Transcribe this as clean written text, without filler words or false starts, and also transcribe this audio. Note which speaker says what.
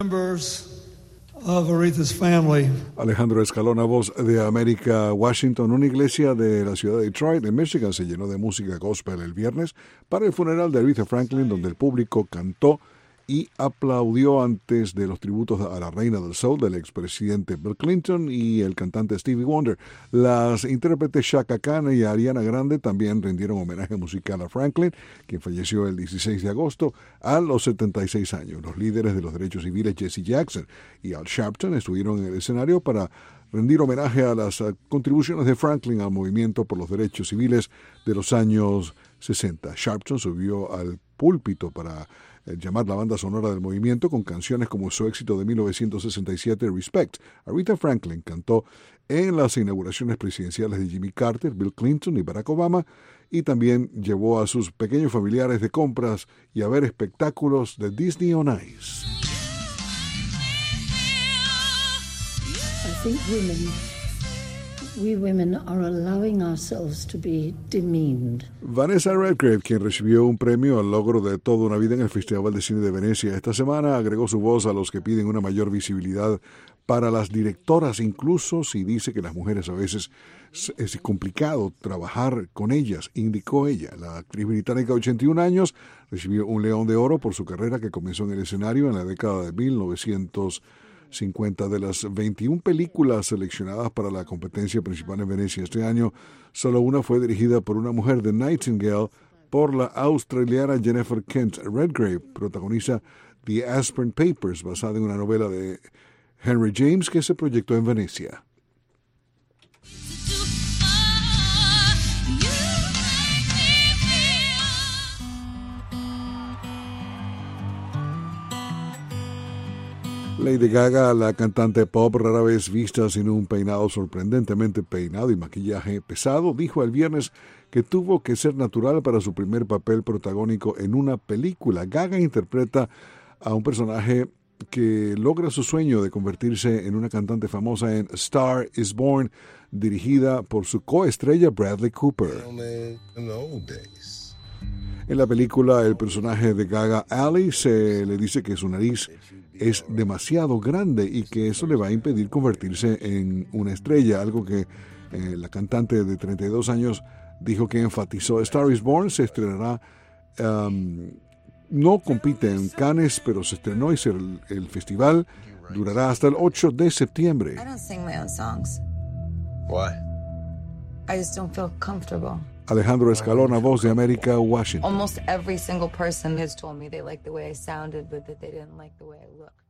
Speaker 1: Members of Aretha's family.
Speaker 2: Alejandro Escalona, Voz de América, Washington. Una iglesia de la ciudad de Detroit, en Michigan, se llenó de música gospel el viernes para el funeral de Aretha Franklin, donde el público cantó y aplaudió antes de los tributos a la reina del soul del expresidente Bill Clinton y el cantante Stevie Wonder. Las intérpretes Chaka Khan y Ariana Grande también rindieron homenaje musical a Franklin, quien falleció el 16 de agosto a los 76 años. Los líderes de los derechos civiles Jesse Jackson y Al Sharpton estuvieron en el escenario para rendir homenaje a las contribuciones de Franklin al movimiento por los derechos civiles de los años 60. Sharpton subió al púlpito para llamar la banda sonora del movimiento con canciones como su éxito de 1967, Respect. Aretha Franklin cantó en las inauguraciones presidenciales de Jimmy Carter, Bill Clinton y Barack Obama, y también llevó a sus pequeños familiares de compras y a ver espectáculos de Disney on Ice.
Speaker 3: I think we women are allowing ourselves to be demeaned.
Speaker 2: Vanessa Redgrave, quien recibió un premio al logro de toda una vida en el Festival de Cine de Venecia esta semana, agregó su voz a los que piden una mayor visibilidad para las directoras, incluso si dice que las mujeres a veces es complicado trabajar con ellas, indicó ella. La actriz británica de 81 años recibió un León de Oro por su carrera que comenzó en el escenario en la década de 1950. De las 21 películas seleccionadas para la competencia principal en Venecia este año, solo una fue dirigida por una mujer, The Nightingale, por la australiana Jennifer Kent. Redgrave protagoniza The Aspern Papers, basada en una novela de Henry James que se proyectó en Venecia. Lady Gaga, la cantante pop rara vez vista sin un peinado sorprendentemente peinado y maquillaje pesado, dijo el viernes que tuvo que ser natural para su primer papel protagónico en una película. Gaga interpreta a un personaje que logra su sueño de convertirse en una cantante famosa en Star is Born, dirigida por su coestrella Bradley Cooper. En la película, el personaje de Gaga, Ali, se le dice que su nariz es demasiado grande y que eso le va a impedir convertirse en una estrella, algo que la cantante de 32 años dijo que enfatizó. Star is Born se estrenará, no compite en Cannes, pero se estrenó y el festival durará hasta el 8 de septiembre.
Speaker 4: I don't sing my own songs.
Speaker 5: Why?
Speaker 4: I just don't feel comfortable.
Speaker 2: Alejandro Escalona, Voz de América, Washington.
Speaker 4: Almost every single person has told me they like the way I sounded, but that they didn't like the way I looked.